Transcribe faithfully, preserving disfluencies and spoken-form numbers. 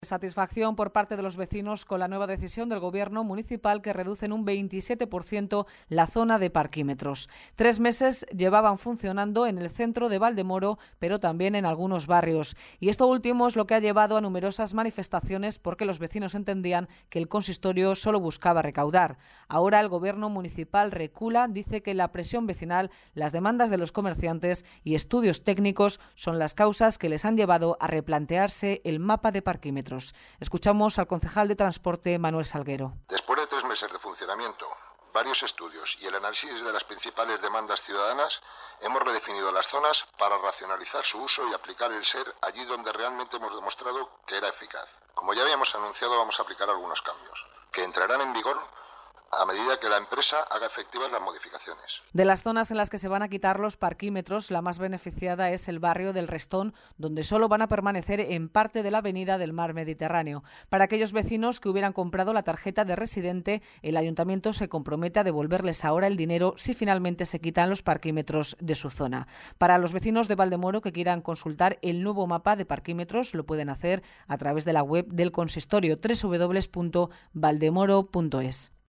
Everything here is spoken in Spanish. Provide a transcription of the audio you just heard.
Satisfacción por parte de los vecinos con la nueva decisión del Gobierno municipal que reduce en un veintisiete por ciento la zona de parquímetros. Tres meses llevaban funcionando en el centro de Valdemoro, pero también en algunos barrios. Y esto último es lo que ha llevado a numerosas manifestaciones porque los vecinos entendían que el consistorio solo buscaba recaudar. Ahora el Gobierno municipal recula, dice que la presión vecinal, las demandas de los comerciantes y estudios técnicos son las causas que les han llevado a replantearse el mapa de parquímetros. Escuchamos al concejal de Transporte, Manuel Salguero. Después de tres meses de funcionamiento, varios estudios y el análisis de las principales demandas ciudadanas, hemos redefinido las zonas para racionalizar su uso y aplicar el S E R allí donde realmente hemos demostrado que era eficaz. Como ya habíamos anunciado, vamos a aplicar algunos cambios, que entrarán en vigor a medida que la empresa haga efectivas las modificaciones. De las zonas en las que se van a quitar los parquímetros, la más beneficiada es el barrio del Restón, donde solo van a permanecer en parte de la avenida del Mar Mediterráneo. Para aquellos vecinos que hubieran comprado la tarjeta de residente, el ayuntamiento se compromete a devolverles ahora el dinero si finalmente se quitan los parquímetros de su zona. Para los vecinos de Valdemoro que quieran consultar el nuevo mapa de parquímetros, lo pueden hacer a través de la web del consistorio doble u doble u doble u punto valdemoro punto es.